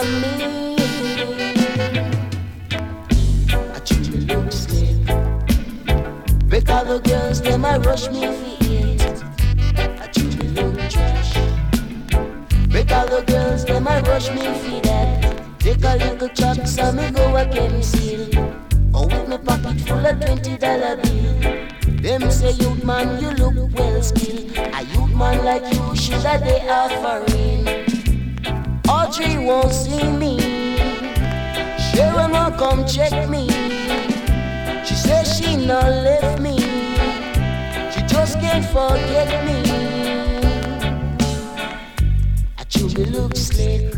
me. I choose me look slick. Because the girls, them I rush me for it. I choose me look trash. Because the girls, them I rush me for that. Take a little chop, so me go again seal. Oh, with me pocket full of $20 bill. Them say, youth man, you look well skilled. A youth man like you should have they offering. Audrey won't see me. Sharon won't come check me. She says she not left me. She just can't forget me. I truly look slick.